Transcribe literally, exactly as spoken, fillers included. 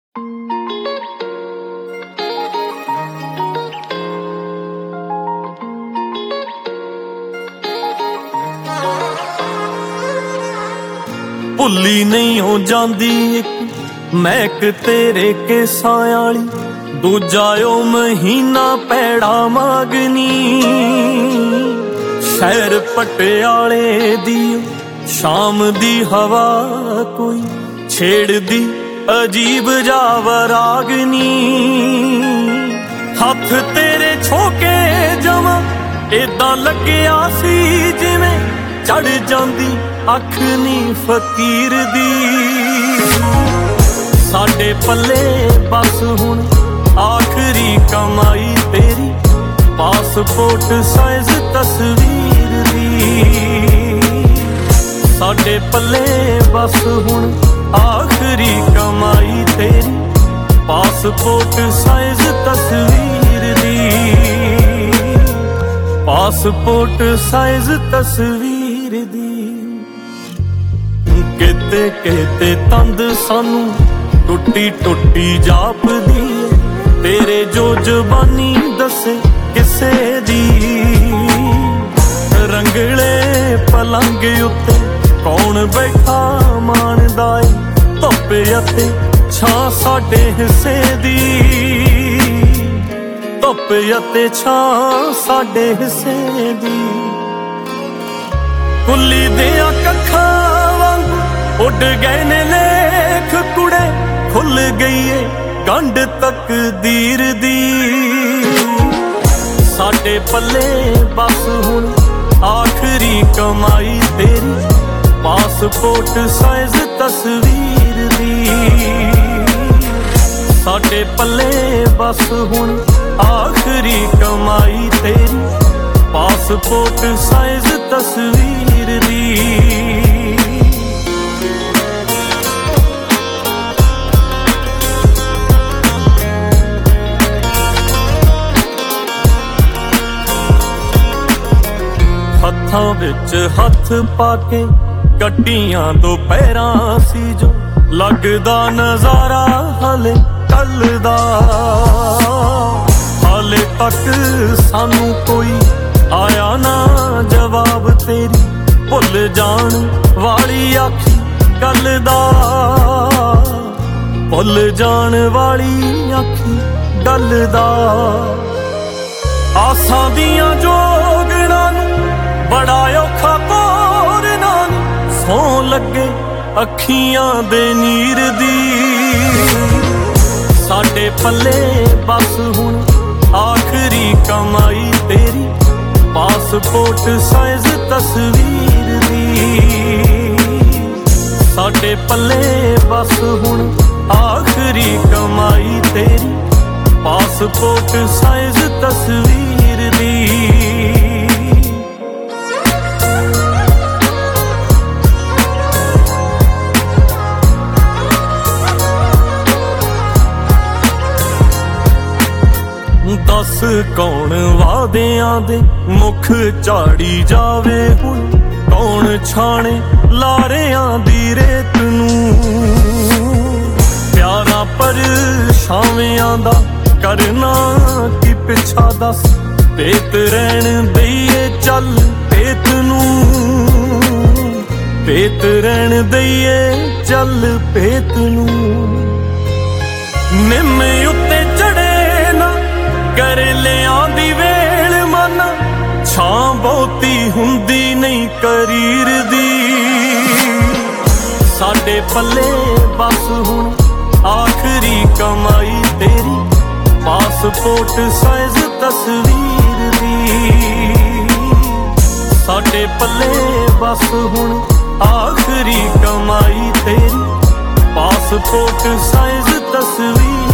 ਭੁੱਲੀ ਨਹੀਂ ਹੋ ਜਾਂਦੀ ਇੱਕ ਮਹਿਕ ਤੇਰੇ ਕੇਸਾਂ ਵਾਲੀ, ਦੂਜਾ ਉਹ ਮਹੀਨਾ ਪੈੜਾ ਮਾਗਨੀ। ਸ਼ਹਿਰ ਪਟਿਆਲੇ ਦੀ ਸ਼ਾਮ ਦੀ ਹਵਾ ਕੋਈ ਛੇੜਦੀ ਅਜੀਬ ਜਾ ਰਾਗਨੀ। ਹੱਥ ਤੇਰੇ ਛੋਕੇ ਜਵਾਂ ਏਦਾਂ ਲੱਗਿਆ ਸੀ ਜਿਵੇਂ ਚੜ ਜਾਂਦੀ ਅੱਖ ਨੀ ਫਕੀਰ ਦੀ। ਸਾਡੇ ਪੱਲੇ ਬਸ ਹੁਣ ਆਖਰੀ ਕਮਾਈ ਤੇਰੀ, ਪਾਸਪੋਰਟ ਸਾਈਜ਼ ਤਸਵੀਰ ਦੀ। ਸਾਡੇ ਪੱਲੇ ਬਸ ਹੁਣ ਆਖਰੀ ਕਮਾਈ ਤੇਰੀ, ਪਾਸਪੋਰਟ ਸਾਈਜ਼ ਤਸਵੀਰ ਦੀ। ਪਾਸਪੋਰਟ ਸਾਈਜ਼ ਤਸਵੀਰ ਦੀ। ਕਿਤੇ ਕਿਤੇ ਤੰਦ ਸਾਨੂੰ ਟੁੱਟੀ ਟੁੱਟੀ ਜਾਪਦੀ ਏ, ਤੇਰੇ ਜੋ ਜ਼ਬਾਨੀ ਦੱਸੇ ਕਿਸੇ ਦੀ। ਰੰਗਲੇ ਪਲੰਗ ਉੱਤੇ ਕੌਣ ਬੈਠਾ ਮਾਣਦਾ ਏ, ਧੁੱਪ ਅਤੇ ਛਾਂ ਸਾਡੇ ਹਿੱਸੇ ਦੀ। ਧੁੱਪ ਅਤੇ ਛਾਂ ਸਾਡੇ ਹਿੱਸੇ ਦੀ। ਕੁੱਲੀ ਦੀਆਂ ਕੱਖਾਂ ਵਾਂਗ ਉੱਡ ਗਏ ਨੇ ਲੇਖ ਕੁੜੇ, ਖੁੱਲ ਗਈ ਏ ਗੰਢ ਤਕਦੀਰ ਦੀ। ਸਾਡੇ ਪੱਲੇ ਬਸ ਹੁਣ ਆਖਰੀ ਕਮਾਈ ਤੇਰੀ, ਪਾਸਪੋਰਟ ਸਾਈਜ਼ ਤਸਵੀਰ ਦੀ। ਸਾਡੇ ਪੱਲੇ ਬਸ ਹੁਣ ਆਖਰੀ ਕਮਾਈ ਤੇਰੀ, ਪਾਸਪੋਰਟ ਸਾਈਜ਼ ਤਸਵੀਰ ਦੀ। ਹੱਥਾਂ ਵਿੱਚ ਹੱਥ ਪਾ ਕੇ ਕੱਟੀਆਂ ਦੁਪਹਿਰਾਂ ਸੀ ਜੋ, ਲੱਗਦਾ ਨਜ਼ਾਰਾ ਹਾਲੇ ਕੱਲ ਦਾ। ਹਾਲੇ ਤੱਕ ਸਾਨੂੰ ਕੋਈ ਆਇਆ ਨਾ ਜਵਾਬ ਤੇਰੀ, ਭੁੱਲ ਜਾਣ ਵਾਲੀ ਆਖੀ ਗੱਲ ਦਾ। ਭੁੱਲ ਜਾਣ ਵਾਲੀ ਆਖੀ ਗੱਲ ਦਾ। ਆਸਾਂ ਦੀਆਂ ਜੋਗਣਾਂ ਨੂੰ ਬੜਾ ਔਖਾ ਤੋਰਨਾ ਨੀ, ਸੌਂ ਲੱਗੇ ਅੱਖੀਆਂ ਦੇ ਨੀਰ ਦੀ। ਸਾਡੇ ਪੱਲੇ ਬਸ ਹੁਣ ਆਖਰੀ ਕਮਾਈ ਤੇਰੀ, ਪਾਸਪੋਰਟ ਸਾਈਜ਼ ਤਸਵੀਰ ਦੀ। ਸਾਡੇ ਪੱਲੇ ਬਸ ਹੁਣ ਆਖਰੀ ਕਮਾਈ ਤੇਰੀ, ਪਾਸਪੋਰਟ ਸਾਈਜ਼ ਤਸਵੀਰ ਦੀ। ਦੱਸ ਕੌਣ ਵਾਅਦਿਆਂ ਦੇ ਮੁੱਖ ਝਾੜੀ ਜਾਵੇ ਹੁਣ, ਕੌਣ ਛਾਣੇ ਲਾਰਿਆਂ ਦੀ ਰੇਤ ਨੂੰ। ਪਿਆਰਾਂ ਪਰਛਾਵਿਆਂ ਦਾ ਕਰਨਾ ਕੀ ਪਿੱਛਾ ਦੱਸ, ਭੇਤ ਰਹਿਣ ਦਈਏ ਚੱਲ ਭੇਤ ਨੂੰ। ਭੇਤ ਰਹਿਣ ਦਈਏ ਚੱਲ ਭੇਤ ਨੂੰ। ਨਿੰਮ ਉੱਤੇ ਚੜੇ ਨਾ ਕਰੇਲਿਆਂ ਦੀ ਵੇਲ ਮਨ, ਛਾਂ ਬਹੁਤੀ ਹੁੰਦੀ ਨਹੀਂ ਕਰੀਰ ਦੀ। ਸਾਡੇ ਪੱਲੇ ਬਸ ਹੁਣ ਆਖਰੀ ਕਮਾਈ ਤੇਰੀ, ਪਾਸਪੋਰਟ ਸਾਈਜ਼ ਤਸਵੀਰ ਦੀ। ਸਾਡੇ ਪੱਲੇ ਬਸ ਹੁਣ ਆਖਰੀ ਕਮਾਈ ਤੇਰੀ, ਪਾਸਪੋਰਟ ਸਾਈਜ਼ ਤਸਵੀਰ